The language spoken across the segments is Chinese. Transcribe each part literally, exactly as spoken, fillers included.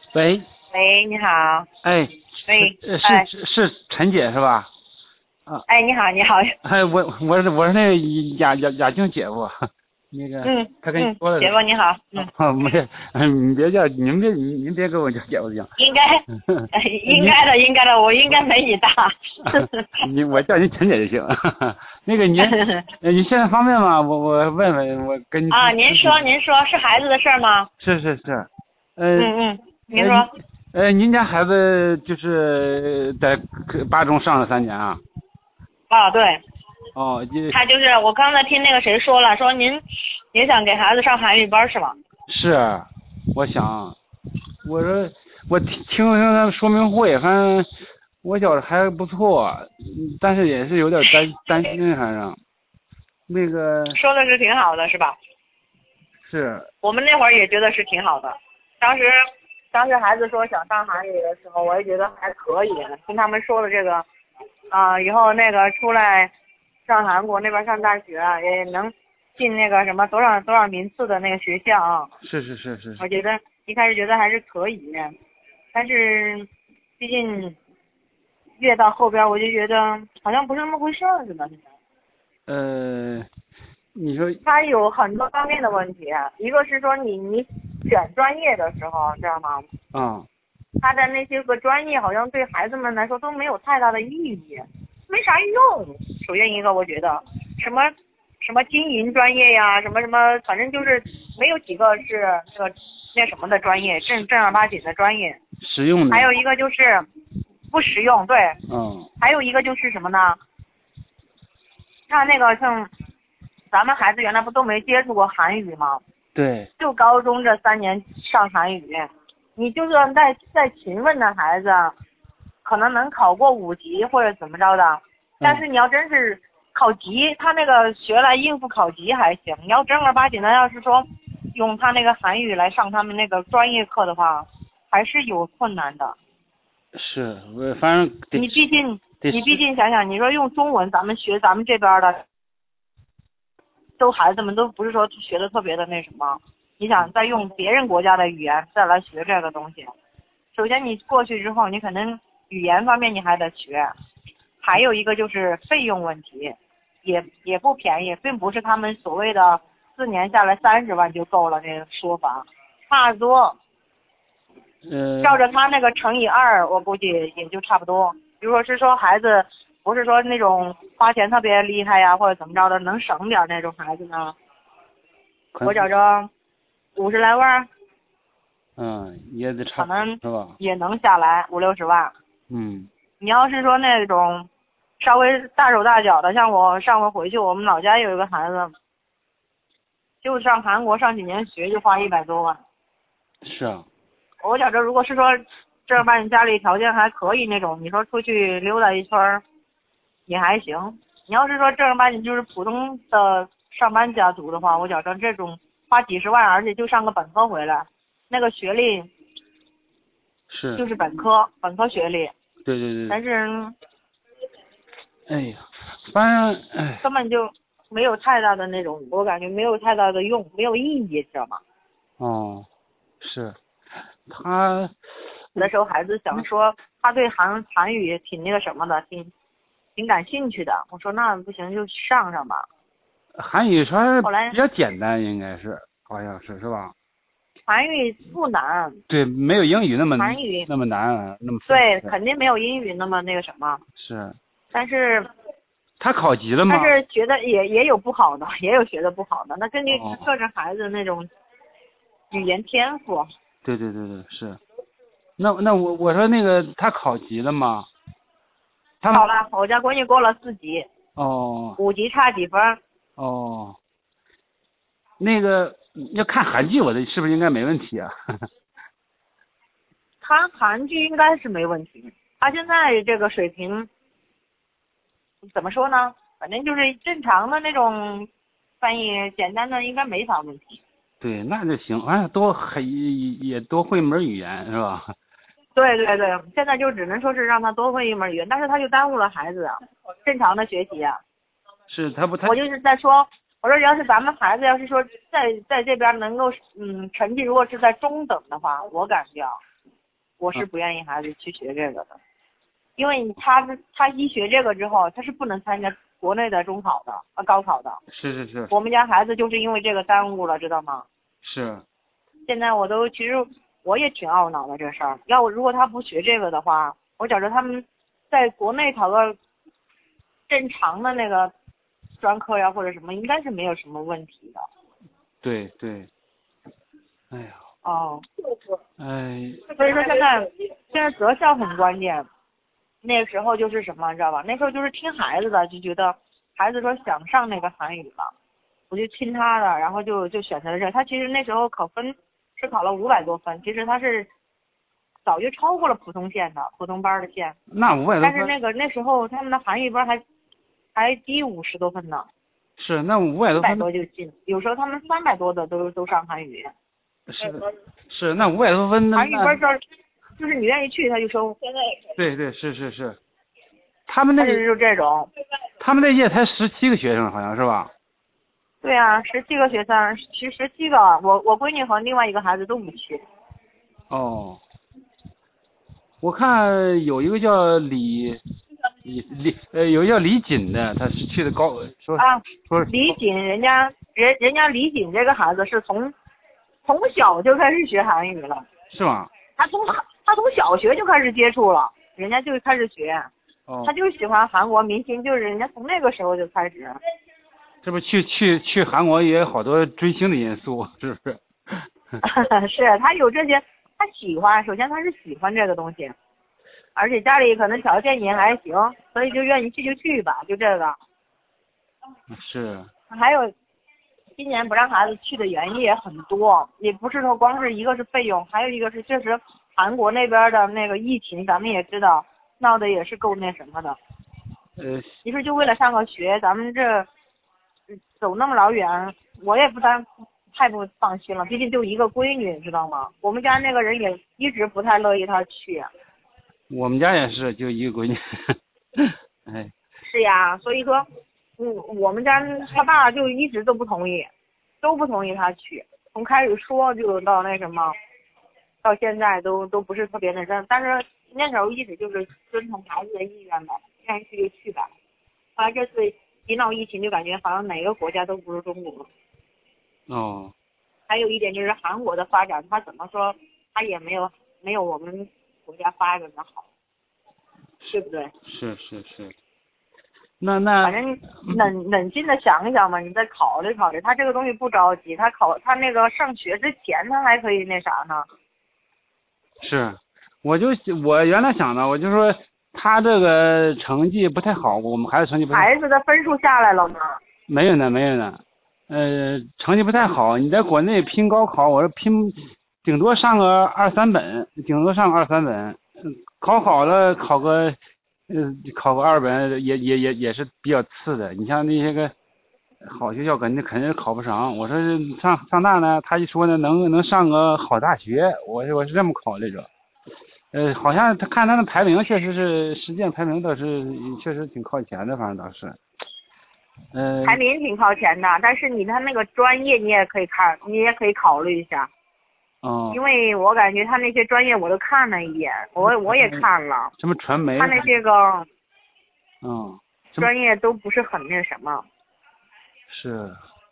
喂。 喂，你好。 哎。 喂。 是是是是陈姐是吧？ 啊。哎，你好，你好。 哎，我我是我是那个雅雅雅静姐夫，那个。 嗯。 他跟你说的。 姐夫你好。嗯。 啊，没，你别叫，您别您您别给我叫姐夫行。 应该。应该的，应该的，我应该没你大。 你我叫您陈姐就行。那个您，你现在方便吗？我我问问，我跟你。 啊，您说您说是孩子的事儿吗？ 是是是。 呃、嗯嗯，您说。 呃，您家孩子就是在八中上了三年啊？ 啊，对。 哦， 他就是我刚才听那个谁说了，说您也想给孩子上韩语班是吗？ 是，我想，我说我听听听他说明会，反正我觉得还不错，但是也是有点担担心，反正那个说的是挺好的，是吧？ 是。 我们那会儿也觉得是挺好的，当时当时孩子说想上韩语的时候，我也觉得还可以，听他们说的这个啊、呃，以后那个出来上韩国那边上大学也能进那个什么多少多少名次的那个学校啊。 是是是是。 我觉得一开始觉得还是可以，但是毕竟越到后边我就觉得好像不是那么回事儿似的。 呃，你说他有很多方面的问题，一个是说你你选专业的时候，知道吗？ 啊。 他的那些个专业好像对孩子们来说都没有太大的意义，没啥用。首先一个，我觉得什么什么经营专业呀，什么什么，反正就是没有几个是那个那什么的专业，正正儿八经的专业。 实用的。 还有一个就是不实用，对。 嗯。 还有一个就是什么呢？他那个像咱们孩子原来不都没接触过韩语吗？ 对。 就高中这三年上韩语，你就算再再勤奋的孩子，可能能考过五级或者怎么着的，但是你要真是考级，他那个学来应付考级还行，你要正儿八经的，要是说用他那个韩语来上他们那个专业课的话，还是有困难的。 是，我反正你毕竟你毕竟想想，你说用中文，咱们学咱们这边的，都孩子们都不是说学的特别的那什么，你想再用别人国家的语言再来学这个东西，首先你过去之后，你可能语言方面你还得学，还有一个就是费用问题，也也不便宜，并不是他们所谓的四年下来三十万就够了那个说法，差不多。 呃， 照着他那个乘以二，我估计也就差不多。如果是说孩子不是说那种花钱特别厉害呀，或者怎么着的，能省点那种孩子呢，我找着五十来万， 嗯，也得差， 可能是吧？ 也能下来五六十万。 嗯。 你要是说那种稍微大手大脚的，像我上回回去，我们老家有一个孩子，就上韩国上几年学就花一百多万。 是啊。 我觉着如果是说正儿八经家里条件还可以那种，你说出去溜达一圈也还行。你要是说正儿八经就是普通的上班家族的话，我觉着这种花几十万，而且就上个本科回来，那个学历是就是本科本科学历。 对对对。 但是， 哎呀，反正哎， 根本就没有太大的那种，我感觉没有太大的用，没有意义，知道吗？ 哦，是。他有的时候孩子想说他对韩韩语挺那个什么的，挺挺感兴趣的。我说那不行就上上吧。 韩语说后来比较简单，应该是好像是是吧？ 韩语不难。 对，没有英语那么韩语那么难，那么对，肯定没有英语那么那个什么。 是。 但是他考级了吗？ 但是学的也也有不好的，也有学的不好的，那根据哦个人孩子那种语言天赋。 对对对对，是。那那我我说那个他考级了吗？他好了，我家闺女过了四级。 哦。 五级差几分？ 哦。那个要看韩剧，我的是不是应该没问题啊？ 看韩剧应该是没问题。他现在这个水平怎么说呢？反正就是正常的那种翻译，简单的应该没啥问题。 对，那就行，反正多还也多会门语言是吧？ 对对对，现在就只能说是让他多会一门语言，但是他就耽误了孩子正常的学习啊。 是他不他我就是在说，我说要是咱们孩子要是说在在这边能够嗯成绩如果是在中等的话，我感觉啊， 我是不愿意孩子去学这个的，因为他他一学这个之后，他是不能参加国内的中考的呃高考的。 是是是。 我们家孩子就是因为这个耽误了，知道吗？ 是。 现在我都其实我也挺懊恼的这事儿。要我如果他不学这个的话，我觉着他们在国内考个正常的那个专科呀或者什么，应该是没有什么问题的。 对对。哎呀。 哦。 哎。 所以说现在现在择校很关键。那个时候就是什么，你知道吧？那时候就是听孩子的，就觉得孩子说想上那个韩语了，我就听他的，然后就就选择了这。他其实那时候考分是考了五百多分，其实他是早就超过了普通线的普通班的线。 那五百多分。 但是那个那时候他们的韩语班还还低五十多分呢。 是，那五百多分。 五百多就进，有时候他们三百多的都都上韩语。 是的。是，那五百多分。 韩语班这就是你愿意去他就收。现在对对是是是。他们那个就这种。 他们那届才十七个学生，好像是吧？ 对啊，十七个学生，十十七个，我我闺女和另外一个孩子都不去。 哦。我看有一个叫李李李呃，有一个叫李锦的，他是去的高说啊， 说李锦，人家人人家李锦这个孩子是从从小就开始学韩语了。 是吗？ 他从他从小学就开始接触了，人家就开始学。 哦。 他就喜欢韩国明星，就是人家从那个时候就开始。 这不去去去韩国也有好多追星的因素，是不是？ 是他有这些，他喜欢，首先他是喜欢这个东西，而且家里可能条件也还行，所以就愿意去就去吧，就这个。 是。 还有今年不让孩子去的原因也很多，也不是说光是一个是费用，还有一个是确实韩国那边的那个疫情，咱们也知道闹得也是够那什么的。 呃。 其实就为了上个学，咱们这走那么老远，我也不担太不放心了，毕竟就一个闺女，知道吗？我们家那个人也一直不太乐意她去。 我们家也是，就一个闺女。哎。 是呀，所以说，嗯，我们家他爸就一直都不同意，都不同意她去。从开始说就到那什么，到现在都都不是特别那什么，但是那时候一直就是遵从孩子的意愿吧，愿意去就去吧。后来这次一闹疫情，就感觉好像哪个国家都不如中国。 哦。 还有一点就是韩国的发展，他怎么说，他也没有没有我们国家发展的好，对不对？ 是是是。那那反正冷冷静的想一想嘛，你再考虑考虑，他这个东西不着急，他考他那个上学之前他还可以那啥呢。 是，我就我原来想的，我就说他这个成绩不太好，我们孩子成绩不太好。 孩子的分数下来了吗？ 没有呢，没有呢。呃，成绩不太好，你在国内拼高考，我说拼顶多上个二三本，顶多上个二三本，考好了考个呃考个二本也也也也是比较次的。你像那些个好学校肯定肯定是考不上。我说上上大呢，他一说呢能能上个好大学，我我是这么考虑着。呃，好像他看他的排名确实是实践排名倒是确实挺靠前的，反正倒是。呃， 排名挺靠前的，但是你他那个专业你也可以看，你也可以考虑一下。 哦。 因为我感觉他那些专业我都看了一眼，我我也看了。 什么传媒？ 他那些个， 嗯， 专业都不是很那什么。 是。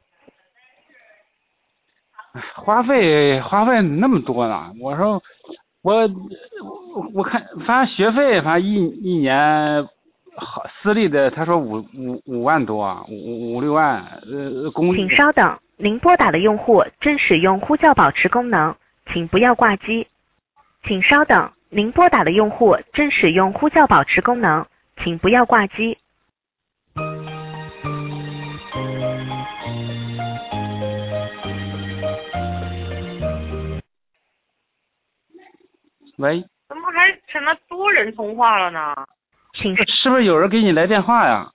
花费花费那么多呢？我说我我看反正学费反正一一年。好，私立的他说五五五万多，五五六万，呃，公立。 请稍等，您拨打的用户正使用呼叫保持功能，请不要挂机。请稍等，您拨打的用户正使用呼叫保持功能，请不要挂机。 喂？ 怎么还成了多人通话了呢？ 请是不是有人给你来电话呀？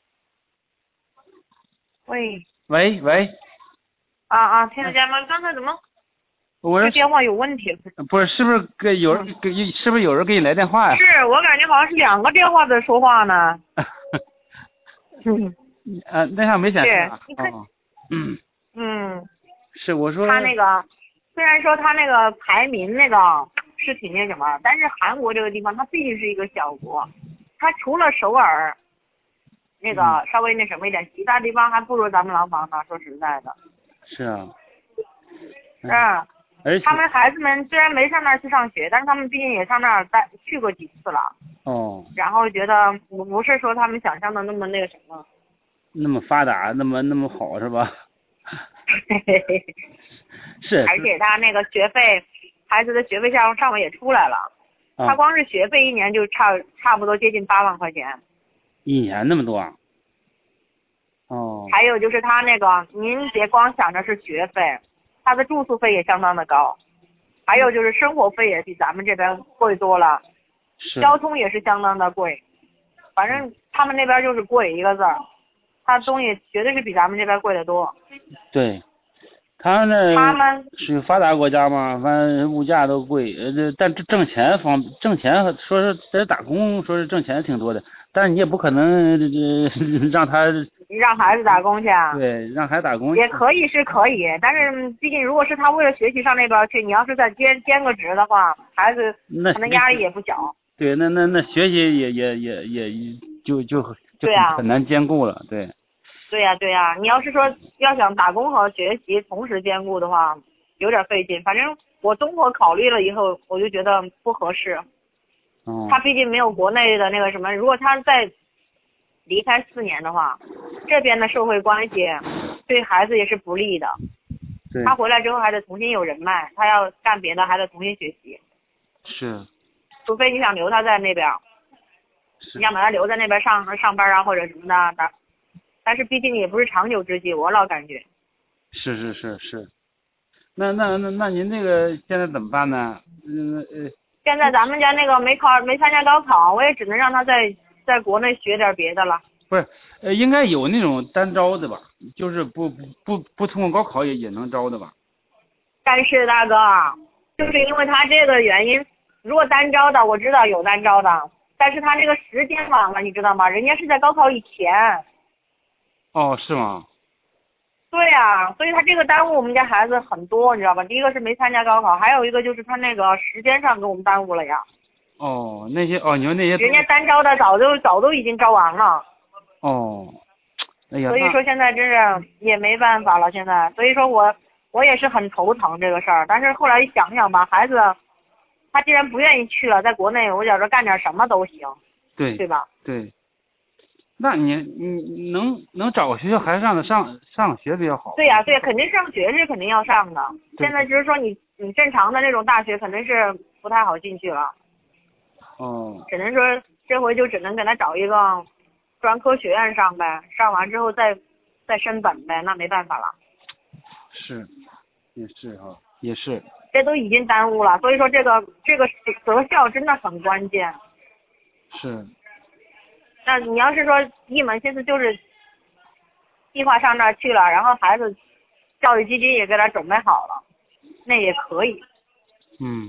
喂。 喂喂。 啊啊，听得见吗？刚才怎么？ 我这电话有问题。 不是，是不是给有人给、嗯、是不是有人给你来电话呀？ 是我感觉好像是两个电话在说话呢。 嗯。呃，那上没显示啊。 你看。 哦、嗯。 嗯。 是我说。 他那个，虽然说他那个排名那个是挺那什么，但是韩国这个地方它毕竟是一个小国，它除了首尔那个嗯稍微那什么一点，其他地方还不如咱们廊坊呢。说实在的， 是啊， 嗯， 而且他们孩子们虽然没上那儿去上学，但是他们毕竟也上那儿待去过几次了， 哦， 然后觉得不不是说他们想象的那么那个什么。 那么发达，那么那么好是吧？是， 而且他那个学费，孩子的学费上上面也出来了， 啊、 他光是学费一年就差差不多接近八万块钱。 一年那么多啊？哦。 还有就是他那个，您别光想着是学费，他的住宿费也相当的高，还有就是生活费也比咱们这边贵多了， 是。 交通也是相当的贵，反正他们那边就是贵一个字儿，他东西绝对是比咱们这边贵得多。 对。他那他们属于发达国家嘛，反正物价都贵，呃，这但挣挣钱方挣钱说是在打工，说是挣钱挺多的，但是你也不可能这这让他让孩子打工去啊？ 对，让孩子打工也可以是可以，但是毕竟如果是他为了学习上那边去，你要是再兼兼个职的话，孩子可能压力也不小。 对，那那那学习也也也也就就就很难兼顾了，对。 对呀、啊、对呀、啊，你要是说要想打工和学习同时兼顾的话，有点费劲。反正我综合考虑了以后，我就觉得不合适。 哦。 他毕竟没有国内的那个什么，如果他再离开四年的话，这边的社会关系对孩子也是不利的。 对。 他回来之后还得重新有人脉，他要干别的还得重新学习。 是。 除非你想留他在那边，你想把他留在那边上上班啊或者什么的。但是毕竟也不是长久之计，我老感觉。 是是是是，那那那那您那个现在怎么办呢？嗯呃。 现在咱们家那个没考没参加高考，我也只能让他在在国内学点别的了。 不是，呃，应该有那种单招的吧？就是不不不不通过高考也也能招的吧？ 但是大哥，就是因为他这个原因，如果单招的我知道有单招的，但是他这个时间晚了，你知道吗？人家是在高考以前。 哦，是吗？ 对呀、啊，所以他这个耽误我们家孩子很多，你知道吧？第一个是没参加高考，还有一个就是他那个时间上给我们耽误了呀。 哦，那些哦，你说那些。 人家单招的早就早都已经招完了。 哦。哎呀。 所以说现在真是也没办法了，现在，所以说我我也是很头疼这个事儿。但是后来一想想吧，孩子他既然不愿意去了，在国内我觉着干点什么都行。 对。 对吧？ 对。那你你能能找个学校还是让他上上学比较好。 对呀、啊、对呀、啊，肯定上学是肯定要上的。现在就是说你你正常的那种大学肯定是不太好进去了。 哦。 只能说这回就只能给他找一个专科学院上呗，上完之后再再升本呗，那没办法了。 是，也是哈，也是。 这都已经耽误了，所以说这个这个择校真的很关键。 是。 那你要是说一门心思就是计划上那儿去了，然后孩子教育基金也给他准备好了，那也可以。 嗯。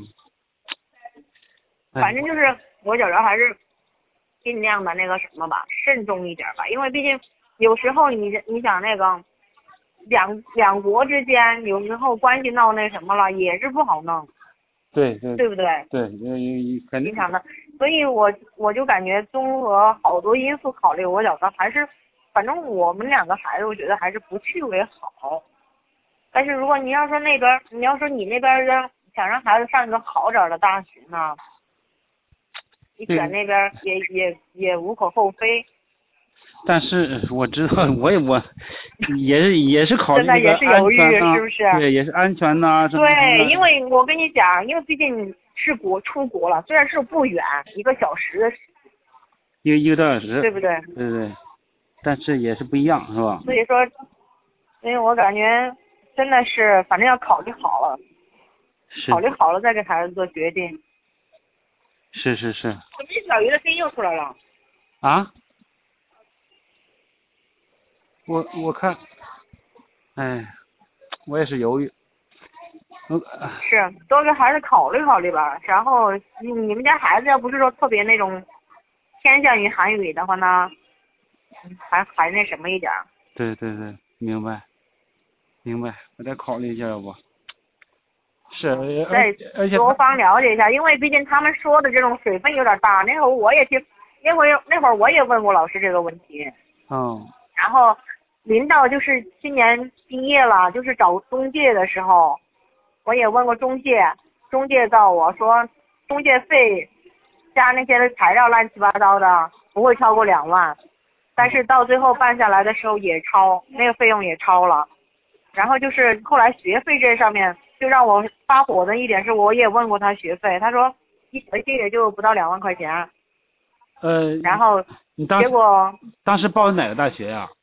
反正就是我觉着还是尽量的那个什么吧，慎重一点吧，因为毕竟有时候你你想那个两两国之间有时候关系闹那什么了，也是不好弄。 对对。 对不对？ 对，因为肯定。 影响的，所以我我就感觉综合好多因素考虑，我觉得还是，反正我们两个孩子，我觉得还是不去为好。但是如果你要说那边，你要说你那边让想让孩子上一个好点的大学呢，你选那边也也也无可厚非。 但是我知道，我也我也是也是考虑这个也是犹豫， 啊、 是不是？ 对，也是安全呐、啊。 对，因为我跟你讲，因为毕竟是国出国了，虽然是不远，一个小时的时间， 一个一个多小时， 对不对？ 对对，但是也是不一样，是吧？ 所以说，所以我感觉真的是，反正要考虑好了，考虑好了再给孩子做决定。 是是是。 怎么这小鱼的声音又出来了？ 啊？我我看，哎，我也是犹豫。 是，多给孩子考虑考虑吧。然后你你们家孩子要不是说特别那种偏向于韩语的话呢，还还那什么一点。 对对对，明白，明白，我再考虑一下，要不。 是， 再而且多方了解一下，因为毕竟他们说的这种水分有点大。那会儿我也听，那会儿那会儿我也问过老师这个问题。 嗯。 然后临到就是今年毕业了，就是找中介的时候，我也问过中介，中介告我说，中介费加那些材料乱七八糟的不会超过两万，但是到最后办下来的时候也超，那个费用也超了。然后就是后来学费这上面就让我发火的一点是，我也问过他学费，他说一学期也就不到两万块钱。 呃， 然后你当时结果当时报的哪个大学呀？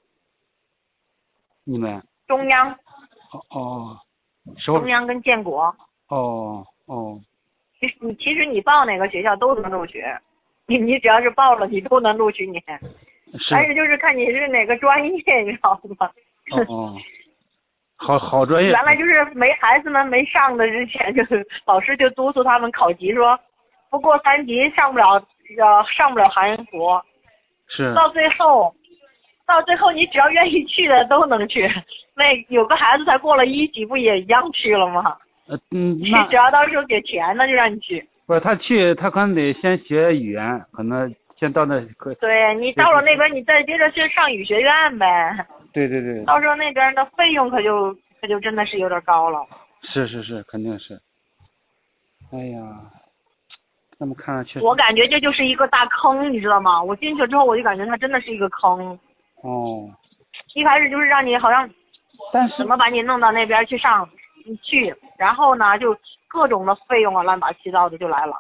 你们？ 中央。 哦哦，首中央跟建国。 哦哦。 其实你其实你报哪个学校都能录取，你你只要是报了你都能录取你。 是。 但是就是看你是哪个专业，你知道吗？ 哦哦。好好专业。 原来就是没孩子们没上的之前，就是老师就督促他们考级，说不过三级上不了呃上不了韩国。 是。 到最后，到最后你只要愿意去的都能去。那有个孩子才过了一级，不也一样去了吗？ 呃嗯， 你只要到时候给钱，那就让你去。 不是他去，他可能得先学语言，可能先到那可。 对你到了那边，你再接着去上语学院呗。 对对对。 到时候那边的费用可就可就真的是有点高了。 是是是，肯定是。哎呀，那么看上去。 我感觉这就是一个大坑，你知道吗？我进去之后，我就感觉它真的是一个坑。 哦。 一开始就是让你好像， 但是怎么把你弄到那边去上去，然后呢，就各种的费用啊，乱八七糟的就来了。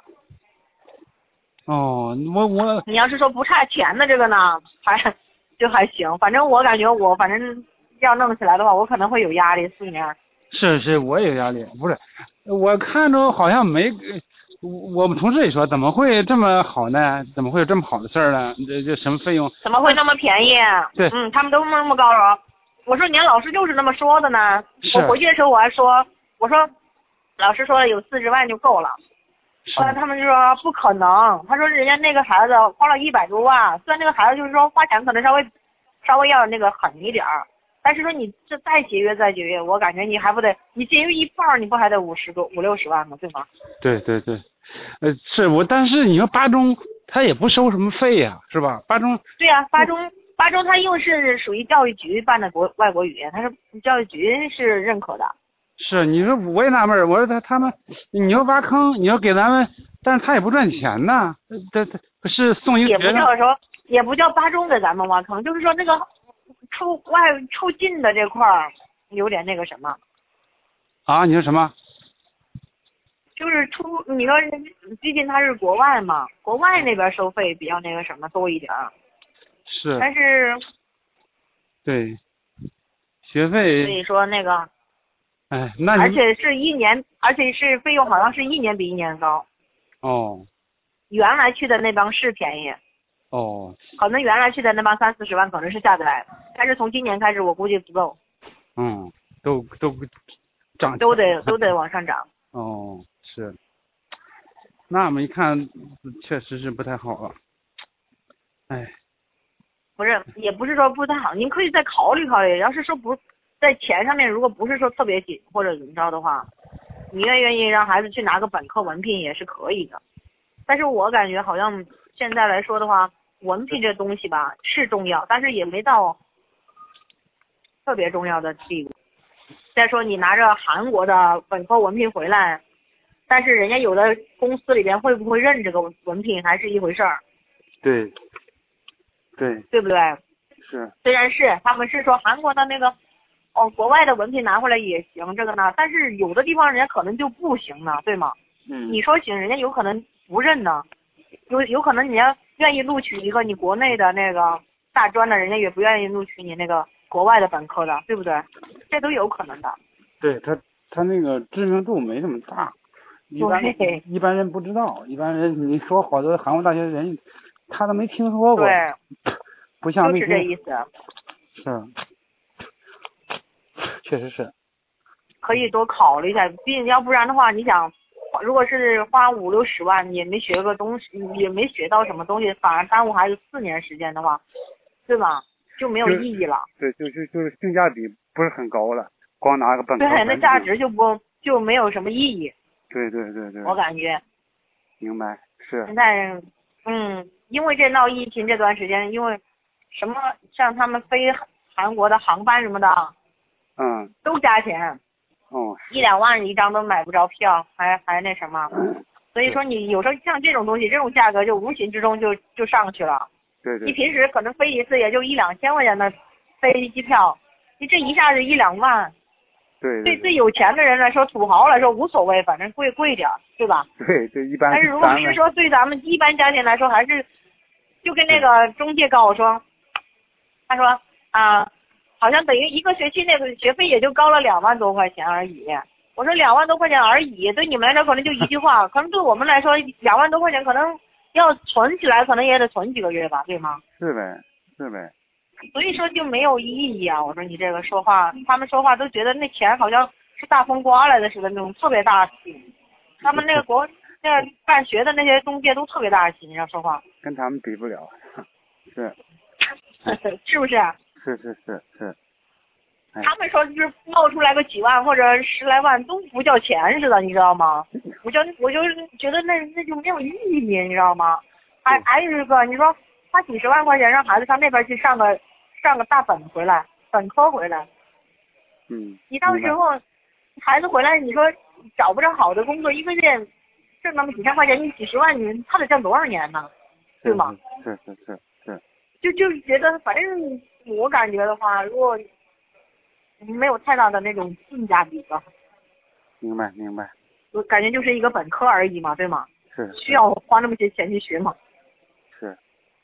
哦，我我。 你要是说不差钱的这个呢，还就还行。反正我感觉我反正要弄起来的话，我可能会有压力，四年。 是是，我也有压力。不是，我看着好像没，我们同事也说，怎么会这么好呢？怎么会有这么好的事儿呢？这这什么费用？ 怎么会那么便宜？ 对。 嗯，他们都那么高了。我说年老师就是那么说的呢。 是。 我回去的时候我还说，我说老师说了有四十万就够了。后来他们就说不可能，他说人家那个孩子花了一百多万，虽然那个孩子就是说花钱可能稍微稍微要那个狠一点儿，但是说你这再节约再节约，我感觉你还不得你节约一半，你不还得五十多五六十万吗？对吗？ 对对对，呃，是我，但是你说八中他也不收什么费呀、啊，是吧？八中。 对呀、啊，八中八中他又是属于教育局办的国外国语言，他是教育局是认可的。 是，你说我也纳闷儿，我说他他们，你要挖坑，你要给咱们，但是他也不赚钱呐，这这不是送一个也不叫说，也不叫八中给咱们挖坑，就是说那个出外出境的这块儿有点那个什么。 啊，你说什么？ 就是出，你说毕竟他是国外嘛，国外那边收费比较那个什么多一点儿。 是。 但是。 对。学费。 所以说那个。 哎，那你。 而且是一年，而且是费用好像是一年比一年高。 哦。 原来去的那帮是便宜。 哦。 可能原来去的那帮三四十万可能是下得来，但是从今年开始我估计不够。 嗯，都都涨。 都得都得往上涨。 哦，是。那么一看，确实是不太好了。哎。 不是，也不是说不太好，您可以再考虑考虑。要是说不在钱上面，如果不是说特别紧或者怎么着的话，你愿愿意让孩子去拿个本科文凭也是可以的。但是我感觉好像现在来说的话，文凭这东西吧是重要，但是也没到特别重要的地步。再说你拿着韩国的本科文凭回来，但是人家有的公司里边会不会认这个文凭还是一回事儿。 对。对。 对不对？ 是。 虽然是他们是说韩国的那个哦，国外的文凭拿回来也行，这个呢，但是有的地方人家可能就不行呢，对吗？ 嗯。 你说行，人家有可能不认呢，有有可能你要愿意录取一个你国内的那个大专的，人家也不愿意录取你那个国外的本科的，对不对？这都有可能的。 对他，他那个知名度没那么大，一般一般人不知道，一般人你说好多韩国大学的人，他都没听说过。 对。 不像那些。 就是这意思。 是。确实是。 可以多考虑一下，毕竟要不然的话，你想，如果是花五六十万，也没学个东西，也没学到什么东西，反而耽误孩子四年时间的话，对吧？就没有意义了。 对，就就就是性价比不是很高了，光拿个本科。 对，那价值就不就没有什么意义。 对对对对。 我感觉。 明白，是。 现在，嗯，因为这闹疫情这段时间，因为什么像他们飞韩国的航班什么的， 嗯， 都加钱。 哦。 一两万一张都买不着票，还还那什么。 嗯。 所以说你有时候像这种东西，这种价格就无形之中就就上去了。 对对。 你平时可能飞一次也就一两千块钱的飞机票，你这一下子一两万。 对。 对最有钱的人来说，土豪来说无所谓，反正贵贵点，对吧？ 对，这一般。 但是如果是说对咱们一般家庭来说，还是就跟那个中介告我说，他说啊、呃，好像等于一个学期那个学费也就高了两万多块钱而已。我说两万多块钱而已，对你们来说可能就一句话，可能对我们来说两万多块钱可能要存起来，可能也得存几个月吧，对吗？ 是呗，是呗。 所以说就没有意义啊！我说你这个说话，他们说话都觉得那钱好像是大风刮来的似的，那种特别大气。他们那个国那个办学的那些中介都特别大气，你知道说话。 跟他们比不了，是。 是不是？ 是是是是。 他们说就是冒出来个几万或者十来万都不叫钱似的，你知道吗？我就我就觉得那那就没有意义，你知道吗？还还有一个，你说花几十万块钱让孩子上那边去上个上个大本回来，本科回来。 嗯。 你到时候孩子回来，你说找不着好的工作，一个月挣那么几千块钱，你几十万，你他得挣多少年呢？对吗？ 是是是是。 就就是觉得，反正我感觉的话，如果没有太大的那种性价比吧。 明白明白。 我感觉就是一个本科而已嘛，对吗？ 是。 需要花那么些钱去学吗？ 是。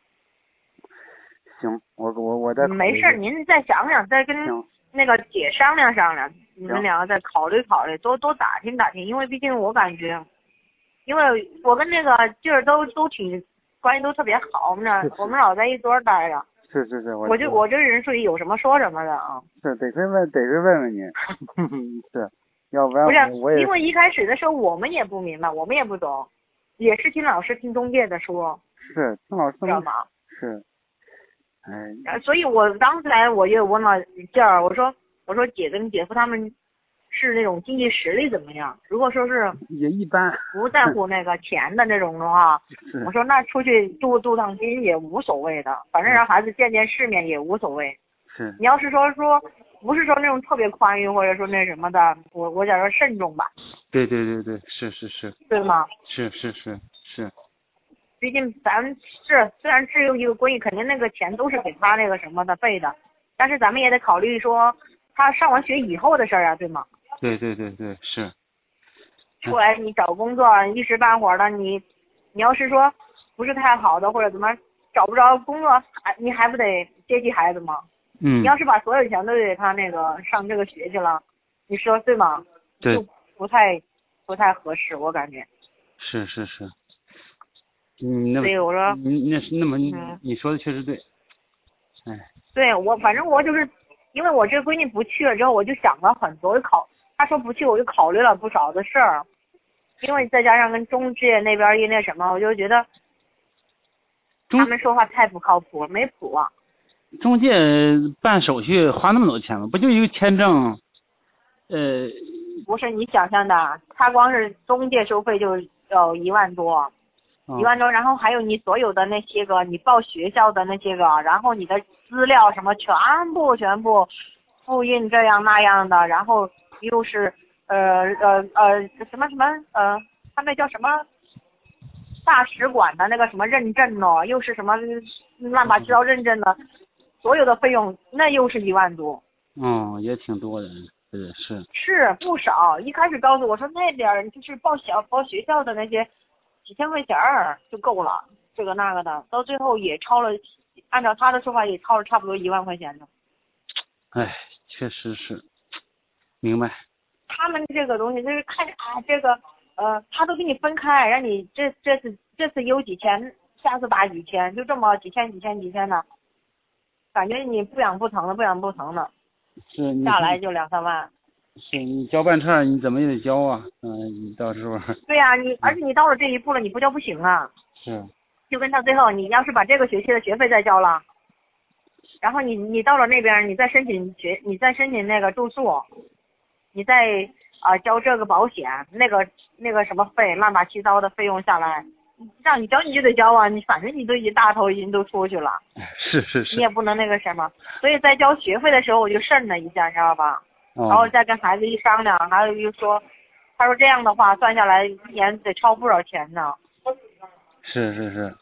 行，我我我再。 没事，您再想想，再跟那个姐商量商量，你们两个再考虑考虑，多多打听打听，因为毕竟我感觉，因为我跟那个劲儿都都挺关系都特别好，我们俩我们老在一桌待着。 是是是，我我就我这人属于有什么说什么的啊。 是，得是问得是问问你，是，要不然我我也。 因为一开始的时候我们也不明白，我们也不懂，也是听老师听中介的说。 是，听老师。 知道吗？ 是。哎。 所以我当时来我就问了劲儿，我说我说姐跟姐夫他们是那种经济实力怎么样？如果说是也一般， 不在乎那个钱的那种的话，我说那出去镀镀趟金也无所谓的，反正让孩子见见世面也无所谓。 是。 你要是说说不是说那种特别宽裕或者说那什么的，我我想说慎重吧。 对对对对，是是是。 对吗？ 是是是是。 毕竟咱是虽然只有一个闺女，肯定那个钱都是给他那个什么的备的，但是咱们也得考虑说他上完学以后的事儿啊，对吗？ 对对对对，是。 出来你找工作一时半会儿的，你你要是说不是太好的或者怎么找不着工作，还你还不得接济孩子吗？ 嗯。 你要是把所有钱都给他那个上这个学去了，你说对吗？ 对。 就不太不太合适，我感觉。 是是是。嗯，那所以我说， 你那是那么你、 嗯、 你说的确实对。哎。 对我反正我就是因为我这闺女不去了之后，我就想了很多，我就考她说不去，我就考虑了不少的事儿。因为再加上跟中介那边一那什么，我就觉得他们说话太不靠谱，没谱啊。 中介办手续花那么多钱吗？不就一个签证？呃。 不是你想象的，他光是中介收费就要一万多， 哦、 一万多，然后还有你所有的那些个，你报学校的那些个，然后你的资料什么全部全部复印这样那样的，然后又是呃呃呃什么什么呃，他那叫什么大使馆的那个什么认证哦，又是什么乱七八糟认证的，所有的费用那又是一万多。 嗯，也挺多的。对，是是不少。一开始告诉我说那边就是报小报学校的那些几千块钱儿就够了，这个那个的，到最后也超了，按照他的说法也超了差不多一万块钱呢。 哎，确实是，明白。 他们这个东西就是看啊，这个呃，他都给你分开，让你这这次这次邮几千，下次打几千，就这么几千几千几千的，感觉你不痒不疼的，不痒不疼的。 是下来就两三万。 是你交办差，你怎么也得交啊，嗯、呃，你到时候。 对呀、啊，你而且你到了这一步了，你不交不行啊。 是。 就跟到最后，你要是把这个学期的学费再交了，然后你你到了那边，你再申请学，你再申请那个住宿，你再啊交这个保险，那个那个什么费，乱八七糟的费用下来，让你交你就得交啊，你反正你都一大头已经都出去了， 是是是， 你也不能那个什么，所以在交学费的时候我就慎了一下，你知道吧？ 哦、 然后再跟孩子一商量，孩子就说，他说这样的话算下来一年得超不少钱呢。 是是是。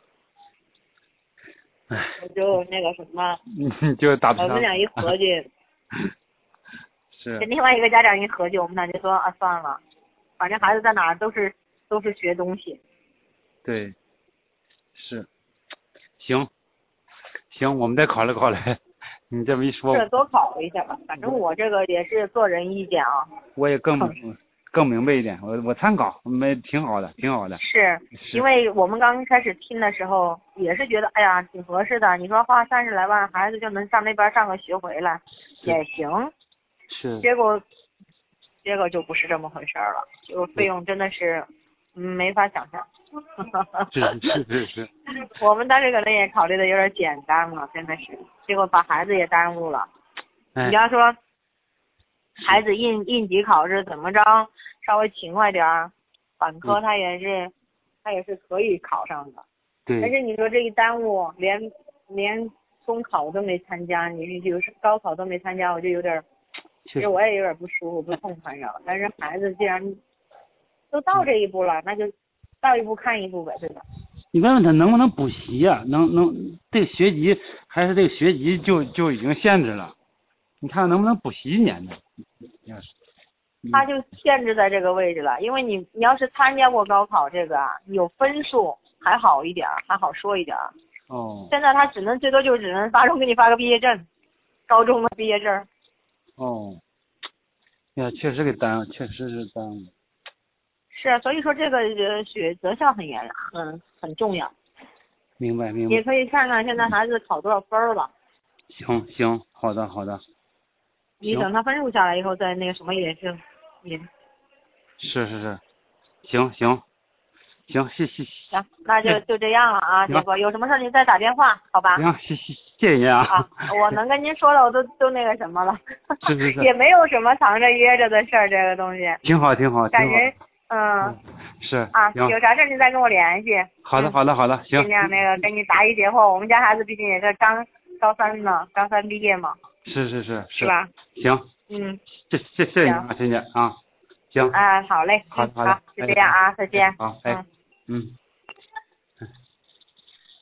唉， 我就那个什么， 嗯，就打不上。 我们俩一合计， 是。 跟另外一个家长一合计，我们俩就说啊，算了，反正孩子在哪儿都是都是学东西。 对，是，行，行，我们再考虑考虑。你这么一说， 是多考虑一下吧。反正我这个也是个人意见啊。 我也更更明白一点，我我参考，没挺好的，挺好的。 是， 是因为我们刚开始听的时候，也是觉得，哎呀，挺合适的。你说花三十来万，孩子就能上那边上个学回来，也行。 是。 结果，结果就不是这么回事了，就费用真的是，嗯，没法想象。 是是是是。 我们当时可能也考虑的有点简单了，真的是，结果把孩子也耽误了。 哎、 你要说，孩子应应急考试怎么着，稍微勤快点儿，本科他也是，嗯、他也是可以考上的。 对。 但是你说这一耽误，连连中考都没参加，你就是高考都没参加，我就有点，其实我也有点不舒服、不痛快，你知道吧？但是孩子既然都到这一步了，那就到一步看一步呗，对吧？ 你问问他能不能补习呀、啊？能能这个学籍还是这个学籍就就已经限制了？你看能不能补习一年呢？要是。 他就限制在这个位置了，因为你你要是参加过高考这个啊，有分数还好一点，还好说一点。 哦。 现在他只能最多就只能发中给你发个毕业证，高中的毕业证。 哦。呀，确实给耽误，确实是耽误。 是啊，所以说这个呃选择项很严很很重要。 明白明白。 也可以看看现在孩子考多少分了。 行行，好的好的。 你等他分数下来以后再那个什么也是也。 是是是，行行行，谢谢。 行，那就就这样了啊，结果有什么事您再打电话，好吧？ 行，谢谢谢谢您啊。 啊，我能跟您说的我都都那个什么了。 是是是。 也没有什么藏着掖着的事儿，这个东西。 挺好挺好。 感觉嗯。 嗯是啊，有啥事您再跟我联系。 好的好的好的，行。 尽量那个给你答疑解惑。我们家孩子毕竟也是刚高三呢，高三毕业嘛。 是是是是吧？ 行。 嗯。 谢谢谢谢你啊，谢谢啊。行。 啊，好嘞。 好好好，就这样啊，再见。 好，哎，嗯。